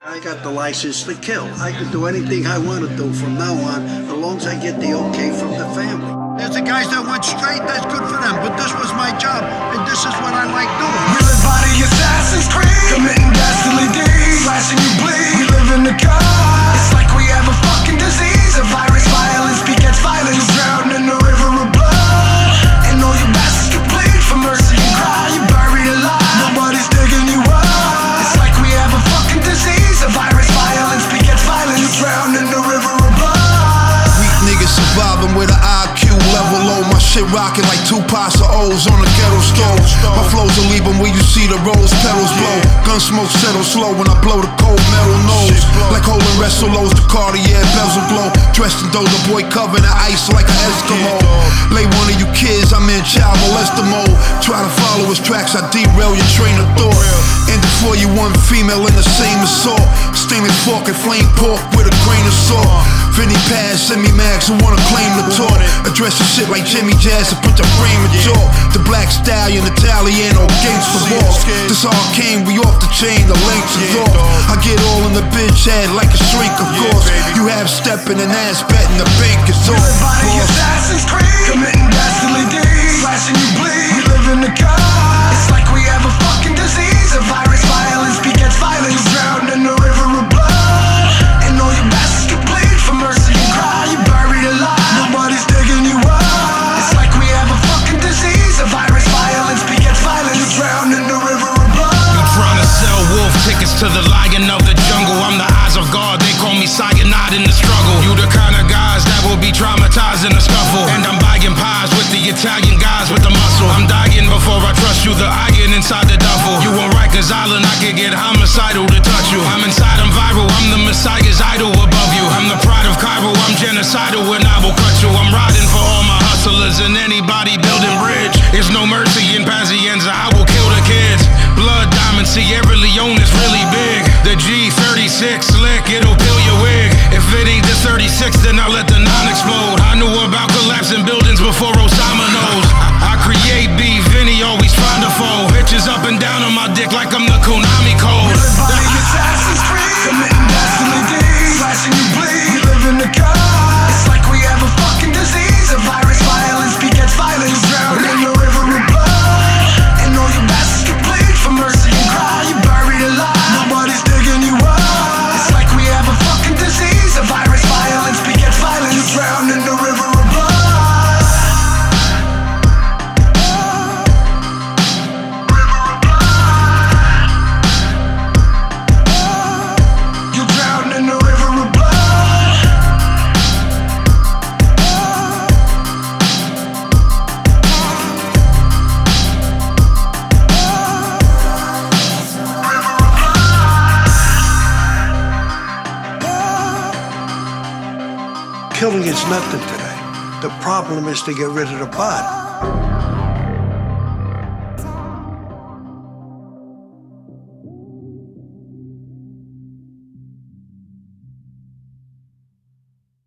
I got the license to kill. I can do anything I want to do from now on, as long as I get the okay from the family. There's the guys that went straight, that's good for them, but this was my job, and this is what I like doing. We live by the Assassin's Creed, committing dastardly deeds, slashing you bleed. We live in the car, it's like we have a fucking disease. A virus, violence begets violence. You drown in the river of blood, and all your bastards can plead for mercy and cry. You're buried alive, nobody's digging you up. It's like we have a fucking disease. A virus, violence begets violence. You drown in the river of blood. Weak niggas surviving with an IQ level low. My shit rocking like two pots of O's on a ghetto stove. My flows will leave them where you see the rose petals blow. Gun smoke settle slow when I blow the cold metal nose. Like holding Ressolos, the Cartier bezel glow. Dressed in Doja Boy covered in ice like an Eskimo. Lay one of you kids, I'm in child molester mode. Try to follow his tracks, I derail your train of thought. And before you one female in the same assault. Steaming fork and flame pork with a grain of salt. Vinny Paz, send me mags who wanna claim the talk. Address your shit like Jimmy Jazz and put your frame in chalk. The Black Stallion, Italiano, gangsta walk. This all came, we off the chain, the lengths is off. I get all in the bitch head like a shrink, of course. You have stepping and ass betting, the bank is off. We live by the Assassin's Creed, committing dastardly deeds, slashing you bleed. We live in the car, it's like we have a fucking disease. A virus, violence begets violence. You drown in the river of blood, and all your bastards can plead for mercy and cry. You're buried alive, nobody's digging you up. It's like we have a fucking disease. A virus, violence begets violence. You drown in the river of blood. You trying to sell wolf tickets to the lion of the jungle. I'm the eyes of God, they call me cyanide in the struggle. You the kind of guys that will be traumatized in a scuffle. And I'm buying pies with the Italian guys with the muscle. I'm dying before I trust you, the iron inside the duffel. You on Rikers Island, I could get homicidal to touch you. I'm inside, I'm viral, I'm the Messiah's idol above you. I'm the pride of Cairo, I'm genocidal when I will cut you. I'm riding for all my hustlers and anybody building bridge. There's no mercy in Pazienza, I will kill the kids. Blood diamond, Sierra Leone is really big. The G36 slick, it'll peel your wig. If it ain't the 36, then I'll let the 9 explode. I knew about collapsing buildings before Osama knows. I create beef, Vinny always find a foe. Bitches up and down on my dick like I'm the Konami code. We live by the Assassin's Creed, committing dastardly deeds, slashing you bleed. We live in the car, it's like we have a fucking disease. A virus, violence begets violence. You drown in the river of blood, and all your bastards can plead for mercy and cry. You're buried alive, nobody's digging you up. It's like we have a fucking disease. A virus, violence begets violence. You drown in the river of blood. You drown in the river of blood. Killing is nothing today. The problem is to get rid of the body.